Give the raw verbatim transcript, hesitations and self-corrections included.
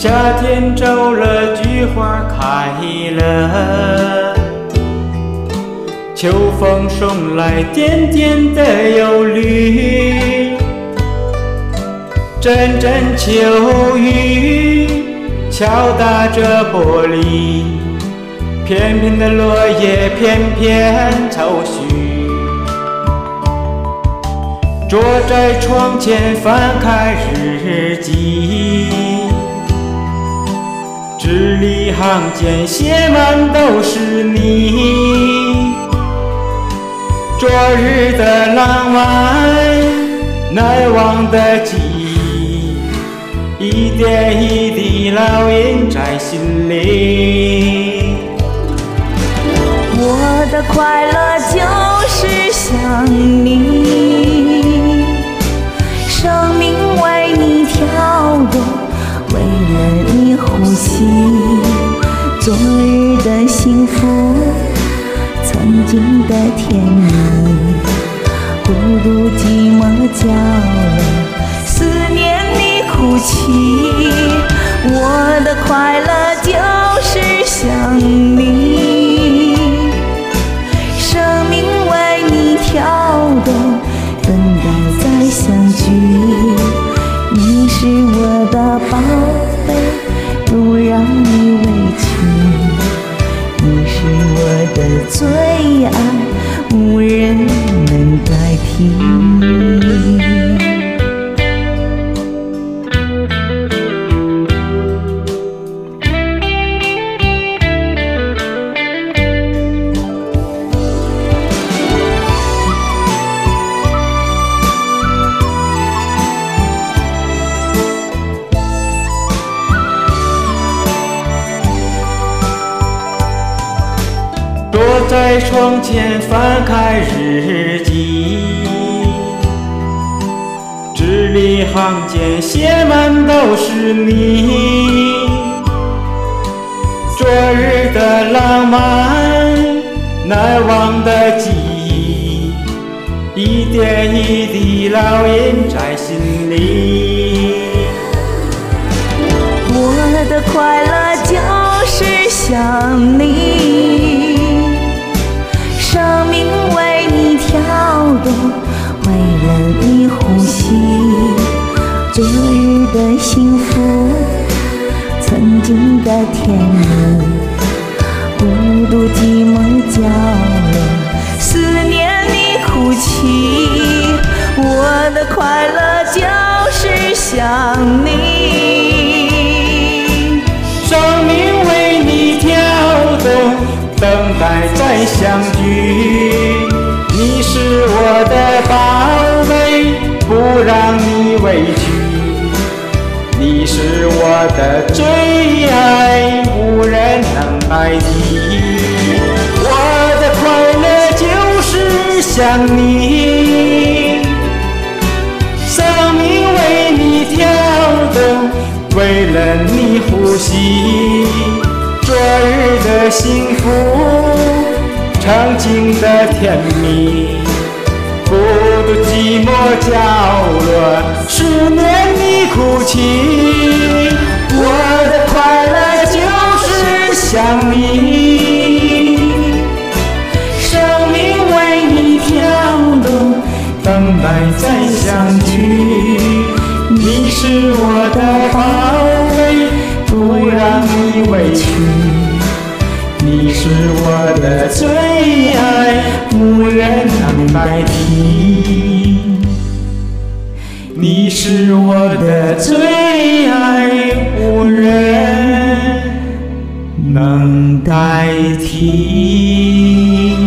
夏天走了，菊花开了，秋风送来点点的忧虑。阵阵秋雨敲打着玻璃，片片的落叶片片愁绪。坐在窗前翻开日记，字里行间写满都是你。昨日的浪漫，难忘的记忆，一点一滴烙印在心里。 我的快乐就是想你，生命为你跳动，为了你呼吸。昨日的幸福，曾经的甜蜜，孤独寂寞角落，思念你哭泣。我的快乐就是想你，生命为你跳动，等待再相聚。你是我的宝贝，不让你委屈。你是我的最爱，无人能代替。 坐在窗前翻开日记，字里行间写满都是你。昨日的浪漫，难忘的记忆，一点一滴烙印在心里。 我的快乐就是想你，生命为你跳动，为了你呼吸。昨日的幸福，曾经的甜蜜，孤独寂寞角落，思念你哭泣。我的快乐就是想你， 生命为你跳动，等待再相聚。你是我的宝贝，不让你委屈。你是我的最爱，无人能代替。我的快乐就是想你，生命为你跳动，为了你呼吸。昨日的幸福，曾经的甜蜜，孤独寂寞角落，思念你哭泣。我的快乐就是想你，生命为你跳动，等待再相聚。你是我的宝贝，不让你委屈。你是我的最爱，无人能代替。你是我的最爱，无人能代替。